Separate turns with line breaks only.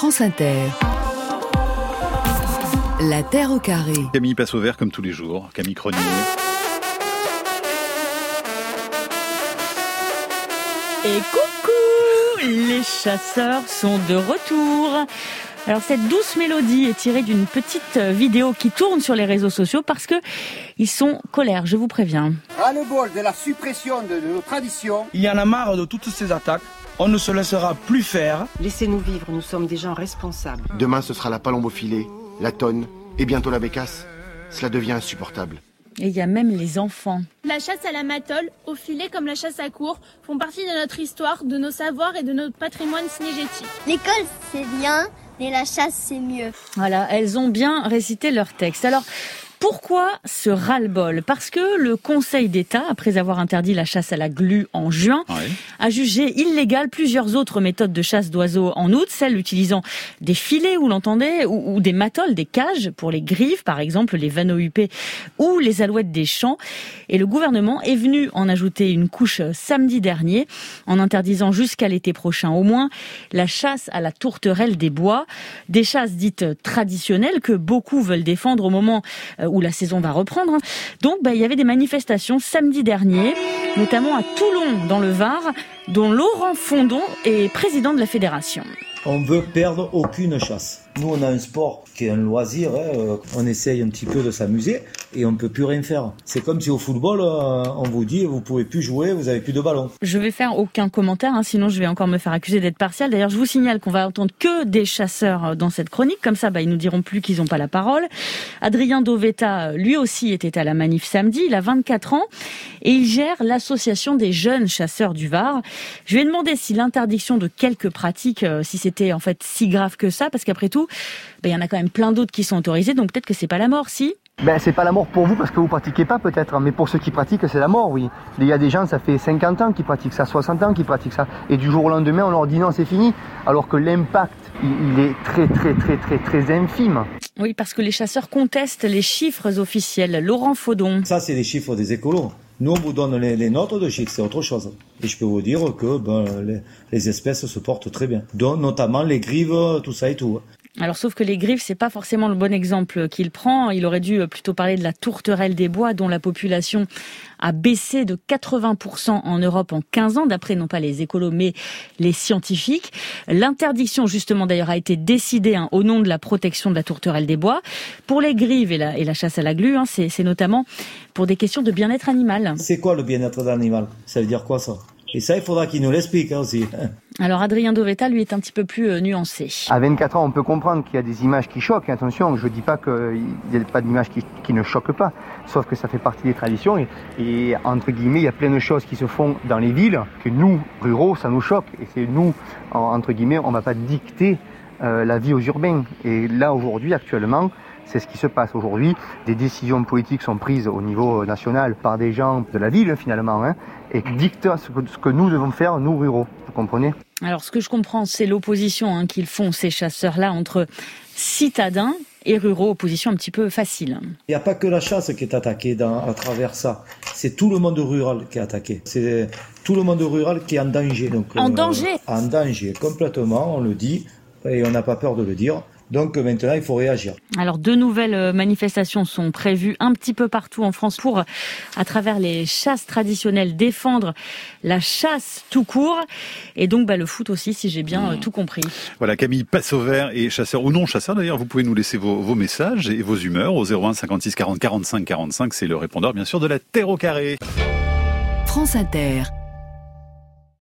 France Inter. La Terre au carré.
Camille passe au vert comme tous les jours. Camille Cronier.
Et coucou, les chasseurs sont de retour. Alors cette douce mélodie est tirée d'une petite vidéo qui tourne sur les réseaux sociaux parce que ils sont colères, je vous préviens.
Ras-le-bol de la suppression de nos traditions.
Il y en a marre de toutes ces attaques. On ne se laissera plus faire.
Laissez-nous vivre, nous sommes des gens responsables.
Demain, ce sera la palombe au filet, la tonne et bientôt la bécasse. Cela devient insupportable.
Et il y a même les enfants.
La chasse à la matole, au filet comme la chasse à courre, font partie de notre histoire, de nos savoirs et de notre patrimoine cynégétique.
L'école, c'est bien, mais la chasse, c'est mieux.
Voilà, elles ont bien récité leur texte. Alors, pourquoi ce ras-le-bol ? Parce que le Conseil d'État, après avoir interdit la chasse à la glu en juin, a jugé illégale plusieurs autres méthodes de chasse d'oiseaux en août, celles utilisant des filets, vous l'entendez, ou des matoles, des cages pour les grives, par exemple les vanneaux huppés ou les alouettes des champs. Et le gouvernement est venu en ajouter une couche samedi dernier, en interdisant jusqu'à l'été prochain au moins la chasse à la tourterelle des bois, des chasses dites traditionnelles que beaucoup veulent défendre au moment où la saison va reprendre. Donc, il y avait des manifestations samedi dernier, notamment à Toulon, dans le Var, dont Laurent Fondon est président de la fédération.
On veut perdre aucune chasse. Nous, on a un sport qui est un loisir, on essaye un petit peu de s'amuser et on ne peut plus rien faire. C'est comme si au football, on vous dit, vous pouvez plus jouer, vous avez plus de ballon.
Je vais faire aucun commentaire, sinon je vais encore me faire accuser d'être partial. D'ailleurs, je vous signale qu'on va entendre que des chasseurs dans cette chronique, comme ça, ils nous diront plus qu'ils n'ont pas la parole. Adrien Doveta, lui aussi, était à la manif samedi, il a 24 ans et il gère l'association des jeunes chasseurs du Var. Je lui ai demandé si l'interdiction de quelques pratiques, si c'était en fait si grave que ça, parce qu'après tout, il y en a quand même plein d'autres qui sont autorisés, donc peut-être que c'est pas la mort, si ?
C'est pas la mort pour vous parce que vous pratiquez pas peut-être, mais pour ceux qui pratiquent, c'est la mort, oui. Il y a des gens, ça fait 50 ans qui pratiquent ça, 60 ans qui pratiquent ça, et du jour au lendemain, on leur dit non, c'est fini, alors que l'impact, il est très infime.
Oui, parce que les chasseurs contestent les chiffres officiels. Laurent Fondon.
Ça, c'est les chiffres des écolos. Nous, on vous donne les nôtres de chiffres, c'est autre chose. Et je peux vous dire que les espèces se portent très bien, dont notamment les grives, tout ça et tout.
Alors, sauf que les grives, c'est pas forcément le bon exemple qu'il prend. Il aurait dû plutôt parler de la tourterelle des bois, dont la population a baissé de 80% en Europe en 15 ans, d'après non pas les écolos, mais les scientifiques. L'interdiction, justement, d'ailleurs, a été décidée au nom de la protection de la tourterelle des bois. Pour les grives et la chasse à la glu, c'est notamment pour des questions de bien-être animal.
C'est quoi le bien-être d'animal ? Ça veut dire quoi, ça ? Et ça, il faudra qu'il nous l'explique aussi.
Alors Adrien Doveta, lui, est un petit peu plus nuancé.
À 24 ans, on peut comprendre qu'il y a des images qui choquent. Attention, je ne dis pas qu'il n'y a pas d'images qui ne choquent pas. Sauf que ça fait partie des traditions. Et entre guillemets, il y a plein de choses qui se font dans les villes que nous, ruraux, ça nous choque. Et c'est nous, entre guillemets, on ne va pas dicter la vie aux urbains. Et là, aujourd'hui, actuellement, c'est ce qui se passe aujourd'hui. Des décisions politiques sont prises au niveau national par des gens de la ville, finalement, et qui dictent ce que nous devons faire, nous, ruraux. Vous comprenez ?
Alors, ce que je comprends, c'est l'opposition qu'ils font, ces chasseurs-là, entre citadins et ruraux, opposition un petit peu facile.
Il n'y a pas que la chasse qui est attaquée à travers ça. C'est tout le monde rural qui est attaqué. C'est tout le monde rural qui est en danger. Donc,
en danger ?
En danger, complètement, on le dit, et on n'a pas peur de le dire. Donc maintenant, il faut réagir.
Alors, 2 nouvelles manifestations sont prévues un petit peu partout en France pour, à travers les chasses traditionnelles, défendre la chasse tout court. Et donc, le foot aussi, si j'ai bien tout compris.
Voilà, Camille passe au vert et chasseur ou non chasseur d'ailleurs, vous pouvez nous laisser vos messages et vos humeurs au 01 56 40 45 45. C'est le répondeur, bien sûr, de la Terre au carré.
France Inter.